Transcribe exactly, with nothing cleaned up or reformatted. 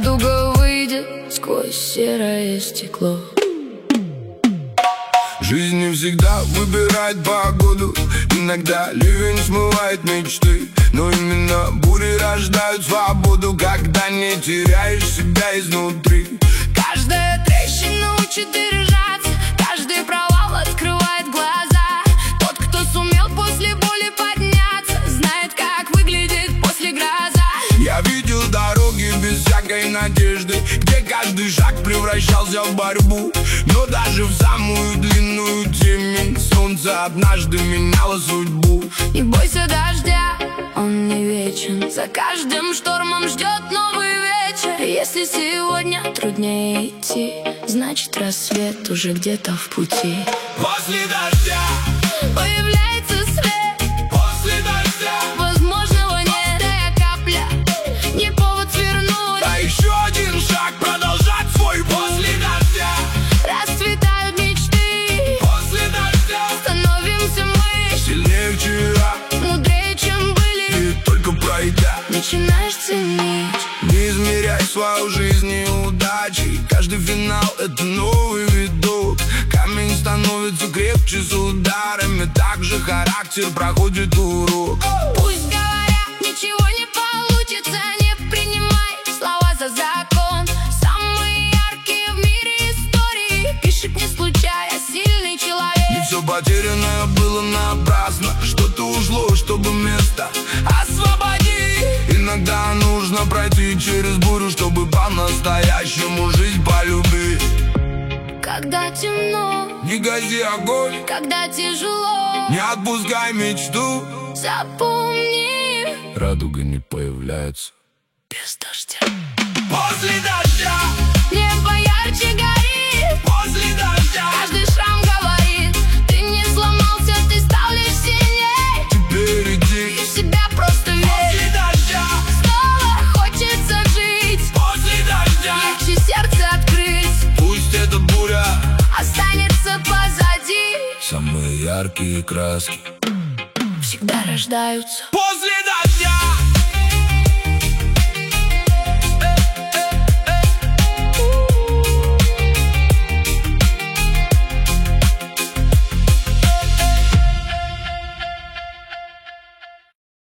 радуга выйдет сквозь серое стекло. Жизнь не всегда выбирает погоду, иногда ливень смывает мечты, но именно бури рождают свободу, когда не теряешь себя изнутри. Каждая трещина учит держаться, каждый провал открывает глаза. Тот, кто сумел после боли подняться, знает, как выглядит после гроза. Я видел дороги без всякой надежды, где каждый шаг превращался в борьбу, но даже в самую длинную темень солнце однажды меняло судьбу. Не бойся дождя, он не вечен, за каждым штормом ждет новый вечер. Если сегодня труднее идти, значит рассвет уже где-то в пути. После дождя появляется свет, после дождя возможного нет капля, не повод свернуть, а еще один шаг продолжать свой. После дождя расцветают мечты, после дождя становимся мы сильнее вчера, мудрее, чем были. и только пройдя начинаешь ценить. Не измеряй свою жизнь неудачей, каждый финал — это новый виток. Камень становится крепче с ударами, так же характер проходит урок. Пусть говорят, ничего не получится, не принимай слова за закон. Самые яркие в мире истории пишет не случайно сильный человек. Не все потерянное было напрасно, что-то ушло, чтобы место освободить. Иногда нужно пройти через бурю, чтобы по-настоящему жить по любви. Когда темно, не гаси огонь, когда тяжело, не отпускай мечту. запомни, Радуга не появляется без дождя. после дождя, Небо ярче горит после дождя. каждый шрам говорит, ты не сломался, ты стал лишь сильней. Теперь иди И в себя просто верь. после дождя, Снова хочется жить, после дождя. легче сердце открыть, Пусть эта буря останется позади. самые яркие краски Всегда рождаются после